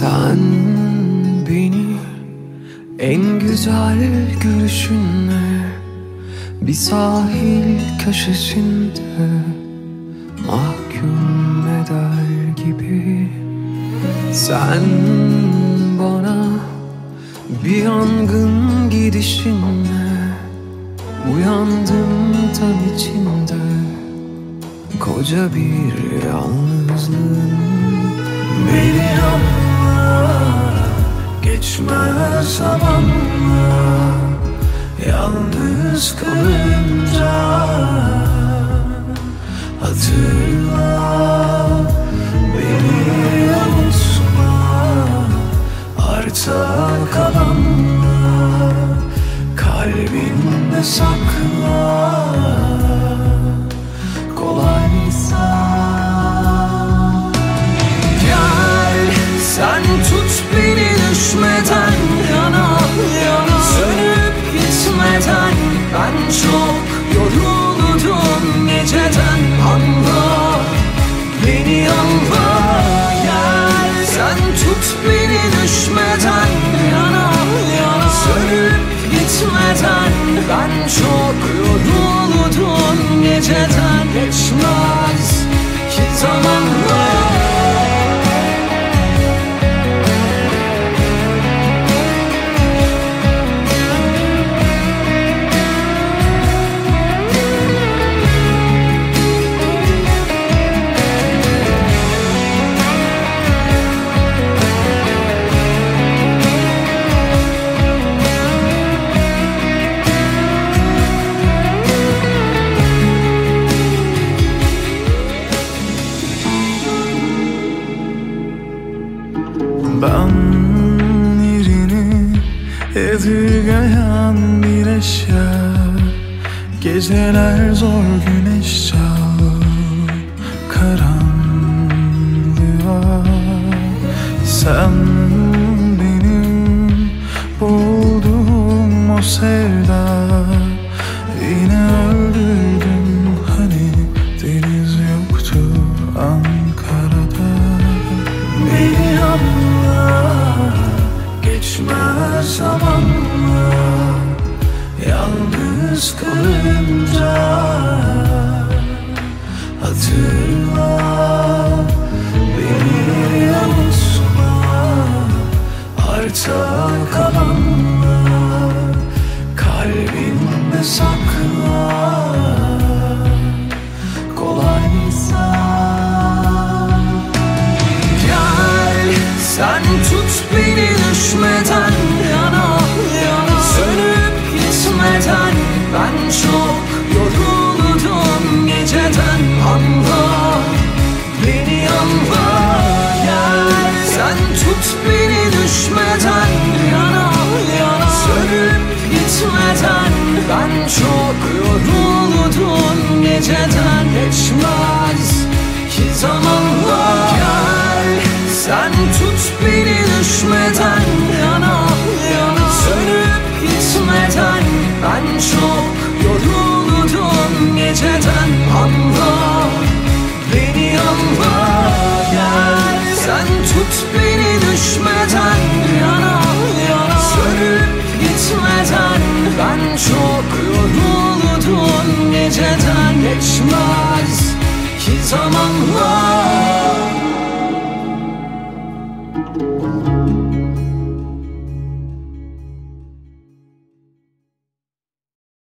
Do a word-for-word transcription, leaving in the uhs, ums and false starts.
Sen beni en güzel gülüşünle bir sahil köşesinde mahkum eder gibi. Sen bana bir yangın gidişinle uyandım tam içinde koca bir yalnızlığın. Beni anla, geçmez zamanla, yalnız kalınca hatırla. Beni unutma, arta kalanla kalbinde sakla. Kolaysa sen tut beni düşmeden, yana yana sönüp gitmeden. Ben çok yoruldum geceden, anla beni, anla. Gel sen tut beni düşmeden, yana yana sönüp gitmeden. Ben çok yoruldum geceden, geçmez ki zamanla. Ben yerini edirgeyen bir eşya, geceler zor güneş çağır karanlığa. Sen benim bulduğum o sevda, yine öldürdün hani deniz yoktu Ankara'da. Beni anla, geçmez zamanla, yalnız kalınca hatırla. Beni unutma, arta kalanla kalbinde sakla. Kolaysa sen tut beni düşmeden, yana yana sönüp gitmeden. Ben çok yoruldum geceden, anla beni, anla. Gel sen tut beni düşmeden, yana yana sönüp gitmeden. Ben çok yoruldum geceden, geçmez ki zamanla. Gel sen tut beni düşmeden, yana yana sönüp gitmeden. Ben çok yoruldum geceden, anla beni, anla. Gel sen tut beni düşmeden, yana yana sönüp gitmeden. Ben çok yoruldum geceden, geçmez ki zamanla.